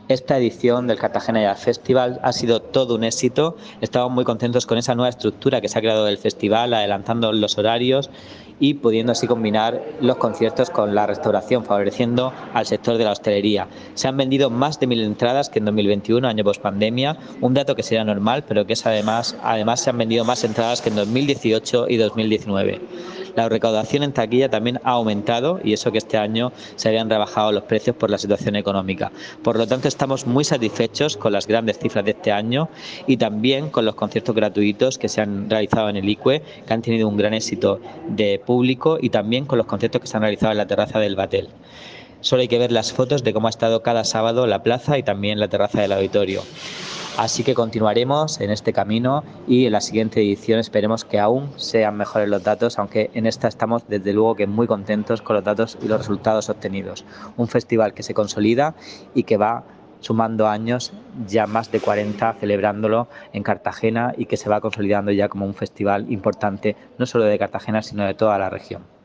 Esta edición del Cartagena Jazz Festival ha sido todo un éxito. Estamos muy contentos con esa nueva estructura que se ha creado del festival, adelantando los horarios y pudiendo así combinar los conciertos con la restauración, favoreciendo al sector de la hostelería. Se han vendido más de 1.000 entradas que en 2021, año pospandemia, un dato que sería normal, pero que es además se han vendido más entradas que en 2018 y 2019. La recaudación en taquilla también ha aumentado y eso que este año se habían rebajado los precios por la situación económica. Por lo tanto, estamos muy satisfechos con las grandes cifras de este año y también con los conciertos gratuitos que se han realizado en el ICUE, que han tenido un gran éxito de público, y también con los conciertos que se han realizado en la terraza del Batel. Solo hay que ver las fotos de cómo ha estado cada sábado la plaza y también la terraza del auditorio. Así que continuaremos en este camino y en la siguiente edición esperemos que aún sean mejores los datos, aunque en esta estamos desde luego que muy contentos con los datos y los resultados obtenidos. Un festival que se consolida y que va sumando años, ya más de 40 celebrándolo en Cartagena, y que se va consolidando ya como un festival importante no solo de Cartagena sino de toda la región.